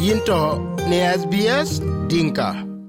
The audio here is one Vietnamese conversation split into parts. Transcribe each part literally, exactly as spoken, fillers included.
Yinto ne S B S Dinka.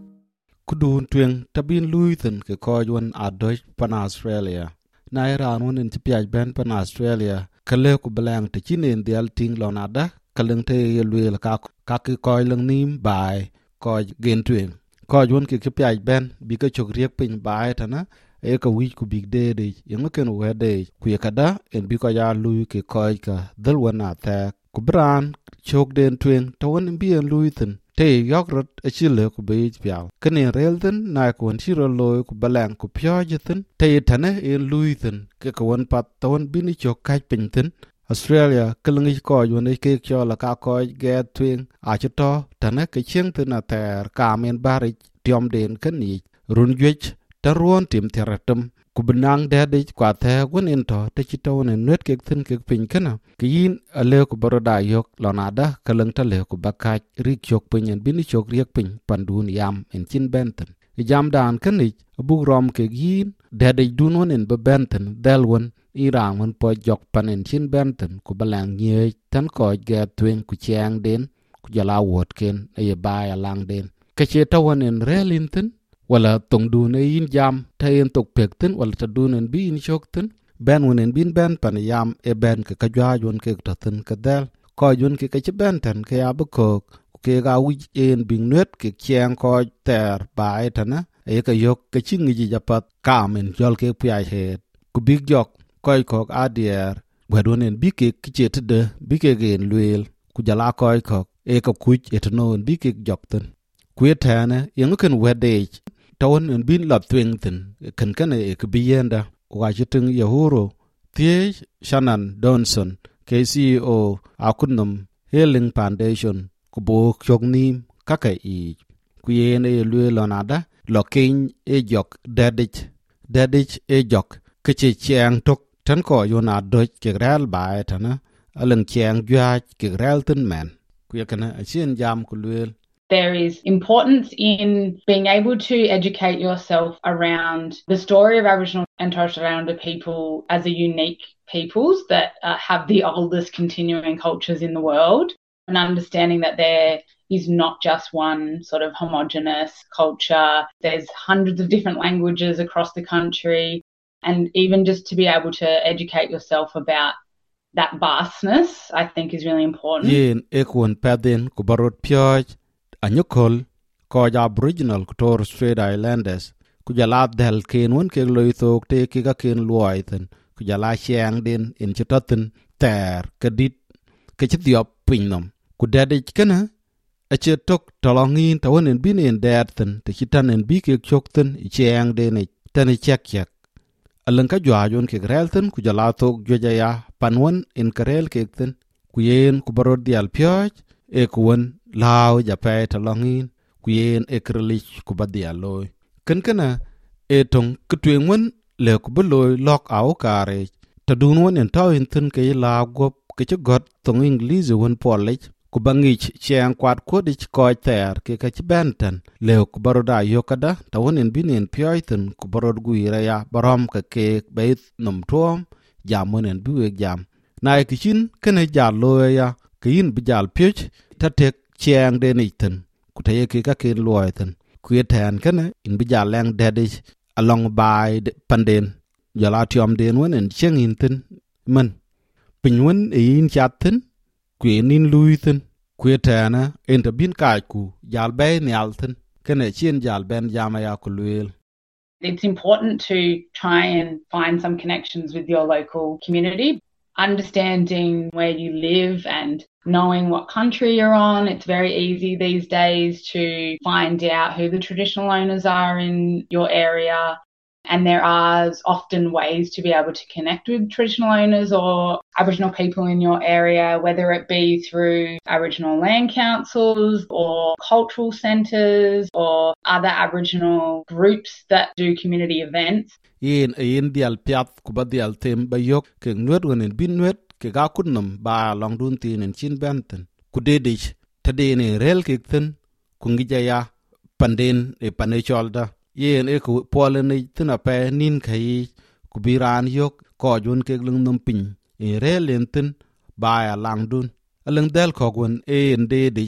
Kudun twing tabin luithin ke kojwan adoch pan Australia. Na iran won in tipiaj ben pan Australia kale ku belang te chinin dial ting lonada kaleng te yelwel ka ka ki koj leng nim bai koj gen twing. Kojwan ke tipiaj ben bi ka chok riek pin bai tana e ka wich ku big day de yung ken wede ku yakada en bi ko ya lui ke koj ka dalwana ta ku bran chok den twing tawon bi en luithin te yogrot a chile ku be pial kene relden na kon chiro loy ku balang ku pyojethin te tane en luithin ke kon pat tawon bini chok kaj pintin Australia kelengi ko yone ke chola ka ko get twing a chito tane ke chengtin na ter kamen bari tiom den keni run gwech taruon tim teratum ku benang dede kwa the gun into te chito ne net ke thin ke pin kana ke yin ale ku boroda yok lonada keleng tale ku bakaj rik chok pinyen bini chok riek pin pandun yam en chin benten jam dan kani bu rom ke yin dede dunon en be benten delwon iran won po jok panen chin benten ku balang nye tan ko ge twing ku chang den ku jala wot ken e ba ya lang den ke che tawon en relinten wala tong du ne yin jam tayen tok pekten wala ta du nen bi in chokten ben wonen bin ben pan yam e ben ke ka jwa jon ke taten ka dal ko jon ke ke ben tan ke ya bu ko ke ga wi en bin net ke kyang ko ter bai tana e ka yok ke chingi ji japat kamen jol ke pi ai he ku big jok koy ko adier gwadonen bi ke ke tede bi ke gen luel ku jala koy ko e ka kuch etnon bi ke jokten ku etane yengu ken wedej tawon en bin lab twingten kan kan e ke biyenda wa jitin yahuro tie Shannon Donson K C O akunum Healing Foundation ku bo chognim kaka i ku yene luelonada lokin e jok dadich dadich e jok ke che chiang tok tan ko yona doj ke ral bae tana aleng chiang jwa ke ral tin man ku yakana achien jam ku luel. There is importance in being able to educate yourself around the story of Aboriginal and Torres Strait Islander people as a unique peoples that uh, have the oldest continuing cultures in the world, and understanding that there is not just one sort of homogenous culture. There's hundreds of different languages across the country, and even just to be able to educate yourself about that vastness, I think is really important. Yen ekon padin ku barot pyoj anyukol ko Aboriginal Torres Strait Islanders ku jala del ken won ke loy thok te ke ga ken luoiten ku jala chiang den in chitaten ter kedit ke chitiop pinnom ku dede kana a chetok tolongin tawon en bin en derten te chitan en bi ke chokten chiang den tani chek chek alang ka jwajon ke grelten ku jala thok jojaya panwon en karel kekten ku yen ku barot dial pyoj e kuwon lao ja pe talongin ku yen e krlich ku badialoy ken kana e tong kutwen won le ku beloy lok au kare ta dun won en taw en tin ke la gop ke got tong english won polish ku bangich chiang kwat ko dich ko ter ke ka benten le ku baroda yokada ta won en binen pyaitin ku barod guira ya barom ka ke beit nom tom jamon en buwe jam na e kichin kene jaloy ya kin bijal pyech ta tek chiang de niten ku te ke ka ken loiten ku yeten kene in bijal lang dedish along by panden jala tiom den won en cheng intin man pinwen e in chatin ku enin luiten ku yetena enta bin kai ku jal bay nyalten kene chien jal ben jama ya ku luel. It's important to try and find some connections with your local community. Understanding where you live and knowing what country you're on. It's very easy these days to find out who the traditional owners are in your area. And there are often ways to be able to connect with traditional owners or Aboriginal people in your area, whether it be through Aboriginal land councils or cultural centres or other Aboriginal groups that do community events. Yen yen dial piat ku badial tem bayok ke nwet wonen bin nwet ke ga kunnum ba long dun tin en chin benten ku dedich tadene rel kekten ku ngijaya panden e panecholda yen e ku polene tina pe nin kai ku biran yok ko jun ke lung num pin e rel enten ba ya lang dun aleng del ko gon e en dedich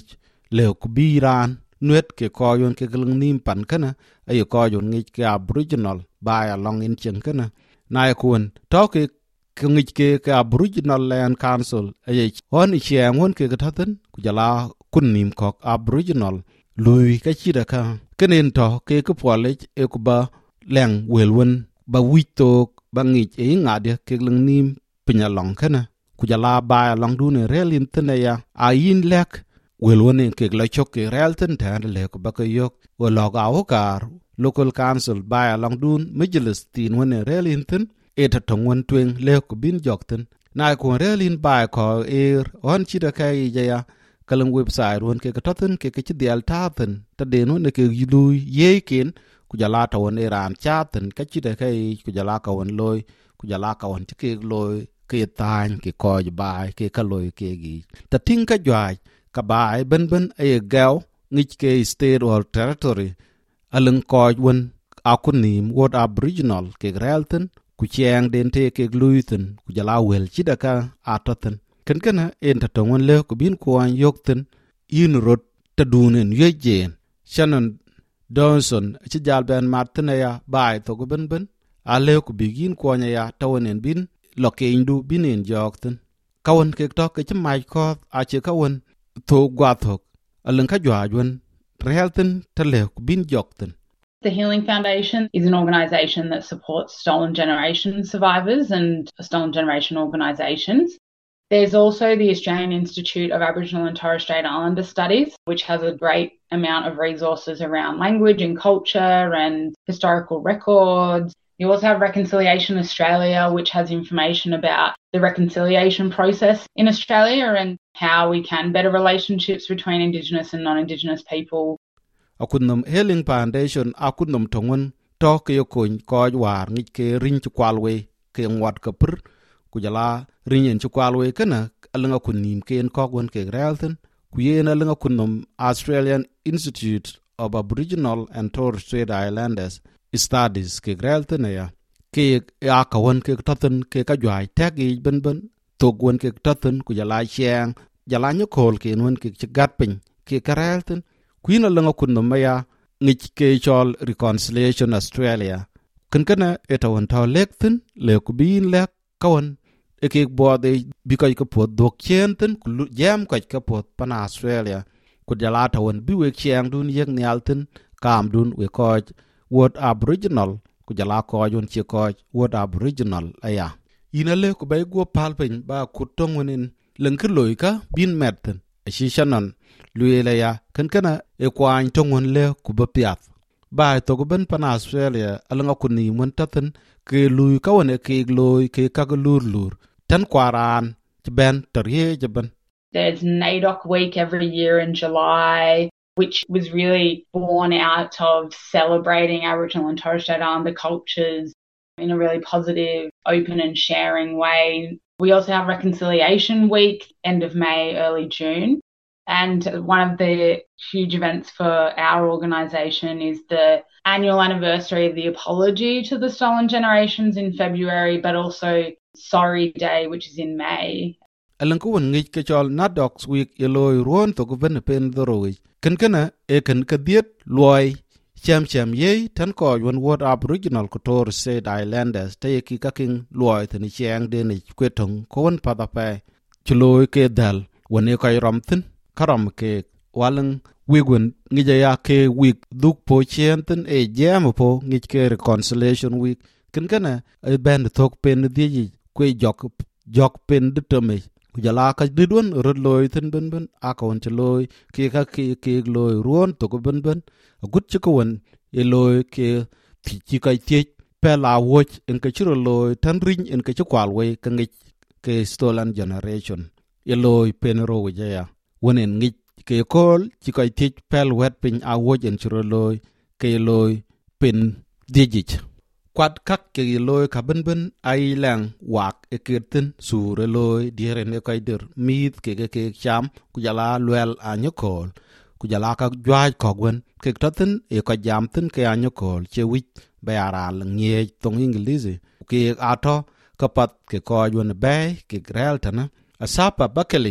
leo ku bi ran nuet ke ko yon ke gling nim pan kana ay ko yon ngi ke aboriginal ba along in chen kana na kun to ke ngi ke ke aboriginal land council ay on che ngon ke gataten ku jala kun nim ko aboriginal lui ka chi da ka kenen to ke ku pole e ku ba leng welwen ba wito ba ngi e ngade ke gling nim pinya long kana ku jala ba along du ne relin tene ya a yin lek welwen ke la chok ke relten tan le ko ba ke yok wo log awkar local council ba along dun majlis tin wone relin ten eta tongwon twen le ko bin jokten na ko relin ba ko er on chi da kai ya kalang website won ke kataten ke ke dial taten ta de no ne ke yilu yekin ku jala ta won iran chaten ka chi da kai ku jala ka won loy ku jala ka won ke loy ke tan ke ko ba ke ka loy ke gi ta tin ka jwa ka bai ben ben e gal ngich ke state or territory aleng ko won akunim word aboriginal ke relten ku chiang den te ke luiten ku jala wel chi da ka ataten ken kana en ta tongon le ko bin ko an yokten in rot ta dunen yejen Shannon Donson chi jal ben martin ya bai to go ben ben a le ko bigin ko nya ya tawonen bin loke indu binin jokten kawon ke to ke mai ko a che kawon to gwa thok alen ka jwa jwen relten ta le ko bin jokten. The Healing Foundation is an organisation that supports stolen generation survivors and stolen generation organisations. There's also the Australian Institute of Aboriginal and Torres Strait Islander Studies, which has a great amount of resources around language and culture and historical records. You also have Reconciliation Australia, which has information about the reconciliation process in Australia and how we can better relationships between Indigenous and non-Indigenous people. Akunum Healing Foundation akunum tongon to ke yokoin ko war ngi ke rin chu kwalwe ke ngwat ka pur ku jala rin chu kwalwe kana alanga kunim ke en ko gon ke relten ku yena alanga kunum Australian Institute of Aboriginal and Torres Strait Islanders Studies ke relten ya ke ya ka won ke taten ke ka jwai tagi ben ben to gon ke taten ku jala chang jala nyokol ke non ke gat pin ke karelten Queen alanga kunno maya ngich ke chol Reconciliation Australia kun kana eta won taw lekten le ku bin lek kawon e ke bode bi ko ko pod dok chenten ku jam ko ko pod pan Australia ku jala ta won bi we chiang dun yek nyalten kam dun we ko word aboriginal ku jala ko yon chi ko word aboriginal aya ina le ku bay go palpen ba ku tongonin lenker loika bin merten shi shanan luela ya kan kana e kwany tongon le ku bapiat ba to go ben pan Australia alanga kunni mon taten ke lui ka wona ke loy ke ka lur lur tan kwaran ben teriye jaban. There's NAIDOC week every year in July, which was really born out of celebrating Aboriginal and Torres Strait Islander cultures in a really positive, open and sharing way. We also have Reconciliation Week, end of May, early June. And one of the huge events for our organisation is the annual anniversary of the apology to the stolen generations in February, but also Sorry Day, which is in May. Alanku won ngi ke chol NAIDOC week yeloy ruon to go ben pen doroi ken kana e ken kadiet loy cham cham ye tan ko won word Aboriginal ko Torres Strait Islanders te ki ka king loy tani chiang de ni kwetong ko won pa da pa chloy ke dal won e ko romtin karam ke walang wigun ngi ya ke week duk po chenten e jam po ngi ke Reconciliation week ken kana e ben tok pen di kwe jok jok pen de tome kujala ka didwon rod loy ten ben ben akon che loy ke ka ke ke loy ruon to ko ben ben gut che ko won e loy ke ti chi kai ti pe la woch en ka chiro loy tan ring en ka kwal we ka ngi ke stolen generation e loy pen ro we ya wonen ngi ke kol chi kai ti pel wet pin a woch en chiro loy ke loy pen digit quad kak ke loy ka ben ben ai lang wak e kirtin sure loy diere ne kai der mit ke ke ke cham ku jala lwel anyokol ku jala ka jwaj ko gwen ke tatin e ka jam tin ke anyokol che wich be ara ngye tong ingilizi ke ato ka pat ke ko yun be ke grel tana asapa bakeli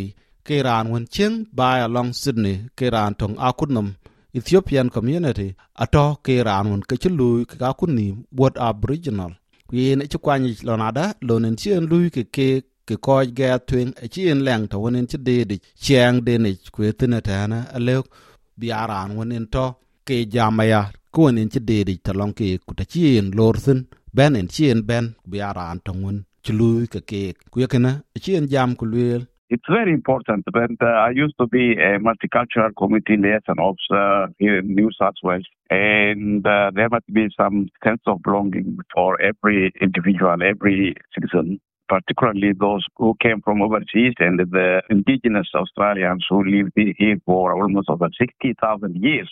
ke ran wen ching by along Sydney ke ran tong akudnum Ethiopian community ato ke ran wen ke chulu ke akuni what aboriginal yen e kwani lonada lonen chien lui ke ke ke koj ga twing e chien leng to wonen chi de de chiang de ne kwetene tana ale biaran wonen to ke jamaya kuonen chi de de talong ke kutachien lorsen ben en chien ben biaran to won chulu ke ke kuyekena chien jam kulwel. It's very important, but uh, I used to be a multicultural community liaison officer here in New South Wales, and uh, there must be some sense of belonging for every individual, every citizen, particularly those who came from overseas and the indigenous Australians who lived here for almost over sixty thousand years.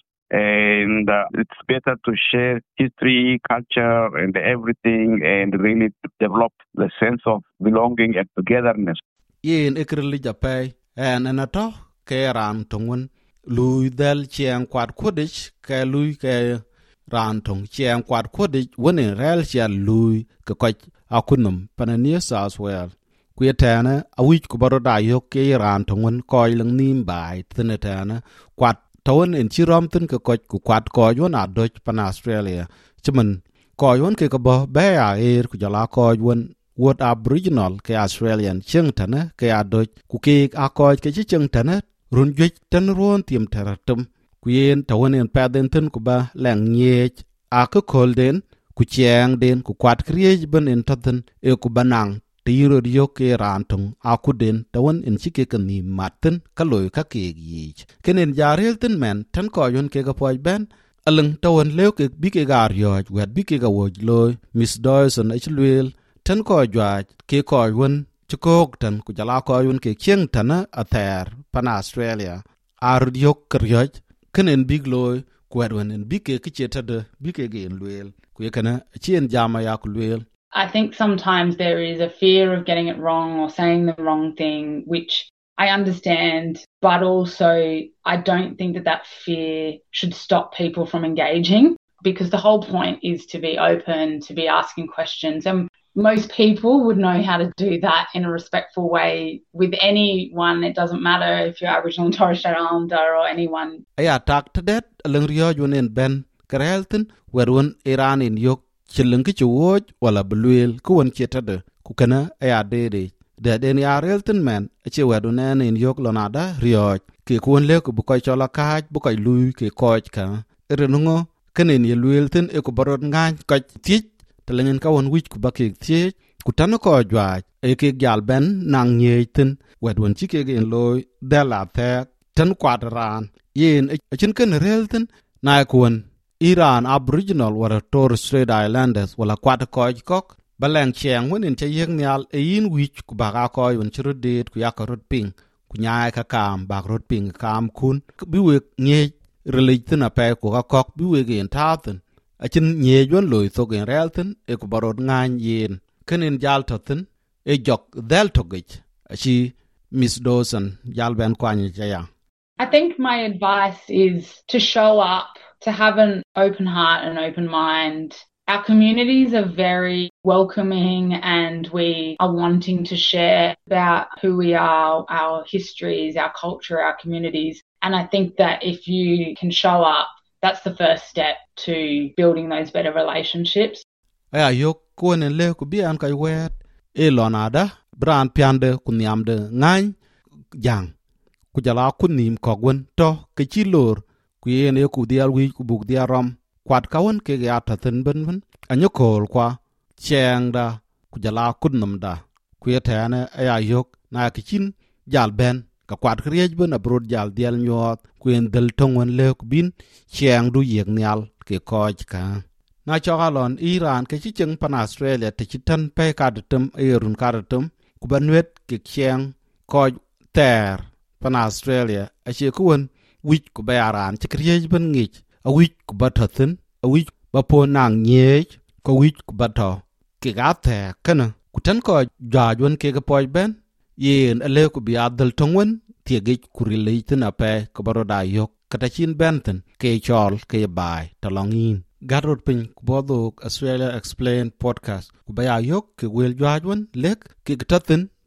And uh, it's better to share history, culture, and everything, and really develop the sense of belonging and togetherness. Yen ikrili japay en anato ke ran tongwen lui del chiang kwat kodich ke lui ke ran tong chiang kwat kodich woni rel chia lui ke koch akunum panania South Wales kuyetana awich ko baroda yok ke ran tongwen koy lang nim bai tinetana kwat tawon en chirom tin ke koch ku kwat koy wona doj pan Australia chimen koy won ke ko bo ba ya er ku jala koy won what aboriginal ke Australian cheng tana ke adoj ku ke akoj ke cheng tana run jwej tan ron tiem teratum ku yen tawon en paden tin ku ba lang nyech ak kolden ku chiang den ku kwat kriej ben en taden e ku banang tiro dio ke rantung akuden tawon en chike kan ni maten kaloy ka ke gi kenen jarel tin men tan ko yon ke ga poj ben aleng tawon lew ke bi ke gar yoj wet bi ke ga woj loy Miss Dyson achlwel tan ko jwaj ke ko won chukok tan ku jala ko yun ke chieng tana ather pan Australia ar yok kryoj kenen big loy kwedwen en bike ke chetade bike gen lwel ku yekana chien jama ya ku lwel. I think sometimes there is a fear of getting it wrong or saying the wrong thing, which I understand, but also I don't think that that fear should stop people from engaging, because the whole point is to be open, to be asking questions, and most people would know how to do that in a respectful way with anyone. It doesn't matter if you're Aboriginal and Torres Strait Islander or anyone. Aya tak tadet aleng riyo yunen ben karelten werun Iran in yok chileng ki chuwoj wala belwel kuwen chetade kukana aya dede de den ya relten men che wedun en in yok lonada riyo ke kuwen le ku bukoy chola kaj bukoy lui ke koj ka renungo kenen ye lwelten e ku barot ngany kaj tich telengen ka won wich ku bakik tie ku tano ko jwaj e ke gal ben nang nyeten wedwon chike gen loy dela the tan kwadran yen e chin ken relten na kun Iran Aboriginal wala Torres Strait Islanders wala kwat ko kok baleng chiang wonin che yeng nyal e yin wich ku baga ko yon chiro det ku yakarot ping ku nyaay ka kam bagrot ping kam kun bi we nye religion ape ku ka kok bi we gen taten achin nyejon loy to gen relten e ku barot ngan yen kenen jal toten e jok del togich achi Miss Dawson jal ben kwani jaya. I think my advice is to show up, to have an open heart and open mind. Our communities are very welcoming and we are wanting to share about who we are, our histories, our culture, our communities. And I think that if you can show up, that's the first step to building those better relationships. Aya yok kunen le ku bian kai wet e lonada bran piande kunyamde ngany jang ku jala kunim kogwen to ke chilor ku yene ku dial wi ku buk diaram kwat kawon ke ya taten ben ben anyokol kwa chengda ku jala kunnum da ku yetane aya yok na kichin jal ben ka kwat kriej ben abrod jal dial nyot ku en del tongwen le ku bin cheng du yek nyal ke koj ka na chogalon Iran ke chicheng pan Australia te chitan pe ka detem erun ka detem ku banwet ke cheng koj ter pan Australia a che kuwen wich ku bayaran che kriej ben ngich a wich ku batathen a wich ba po nang nyej ko wich ku bato ke ga the kana ku tan ko jajwen ke ga poj ben yen ale ku bi adal tongwen tie ge ku relate na pe ko baroda yok kata chin benten ke chol ke bai talongin garot pin ku bodo Australia Explain podcast ku baya yok ke wel jajwen lek ke taten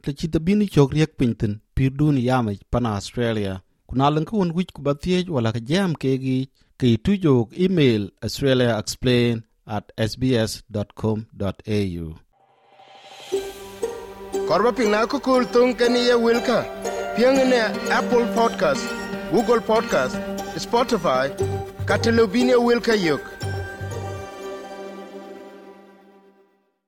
te chi te bini chok riek pintin pir dun yame pana Australia kuna lan ko won wich ku bathiej wala ka jam ke gi ke tu jok email australiaexplain at s b s dot com dot a u Korba pina ko kul tung kani ye wilka piang ne Apple Podcast, Google Podcast, Spotify, Catalognia wilka yok.